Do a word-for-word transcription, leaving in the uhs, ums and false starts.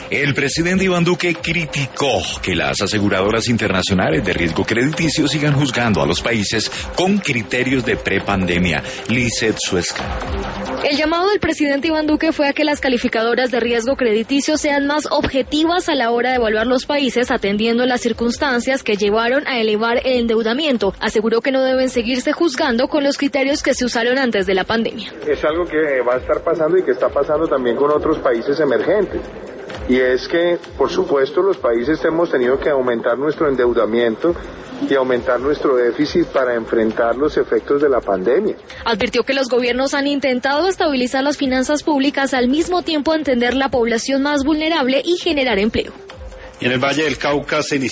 El presidente Iván Duque criticó que las aseguradoras internacionales de riesgo crediticio sigan juzgando a los países con criterios de prepandemia. Lizeth Suezca. El llamado del presidente Iván Duque fue a que las calificadoras de riesgo crediticio sean más objetivas a la hora de evaluar los países, atendiendo las circunstancias que llevaron a elevar el endeudamiento. Aseguró que no deben seguirse juzgando con los criterios que se usaron antes de la pandemia. Es algo que va a estar pasando y que está pasando también con otros países emergentes. Y es que, por supuesto, los países hemos tenido que aumentar nuestro endeudamiento y aumentar nuestro déficit para enfrentar los efectos de la pandemia. Advirtió que los gobiernos han intentado estabilizar las finanzas públicas al mismo tiempo entender la población más vulnerable y generar empleo. Y en el Valle del Cauca se inició